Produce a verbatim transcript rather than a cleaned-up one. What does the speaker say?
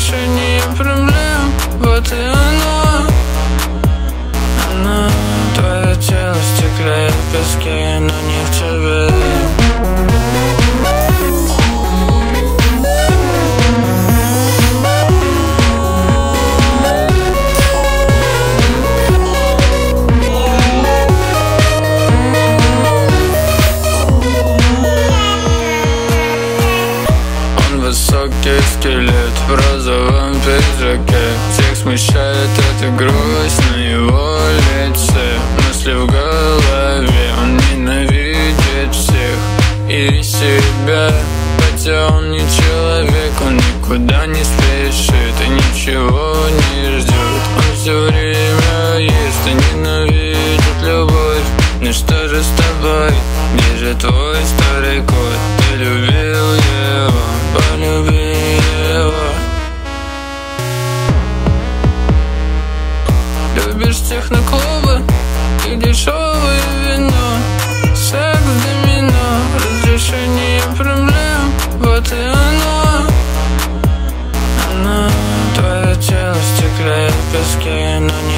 Разрешение проблем, вот и оно. Оно, твое тело в стекле и в песке, но не в тебе. Высокий скелет в розовом пиджаке. Всех смущает эта грусть на его лице. Мысли в голове, он ненавидит всех и себя. Хотя он не человек, он никуда не спешит и ничего не ждет. Он все время ест и ненавидит любовь. Ну что же с тобой? Где же твой старый кот? Ты любил его, полюби его. Любишь техноклубы и дешевое вино, секс в домино, разрешение проблем, вот и оно. Оно, твое тело в стекле и в песке, но не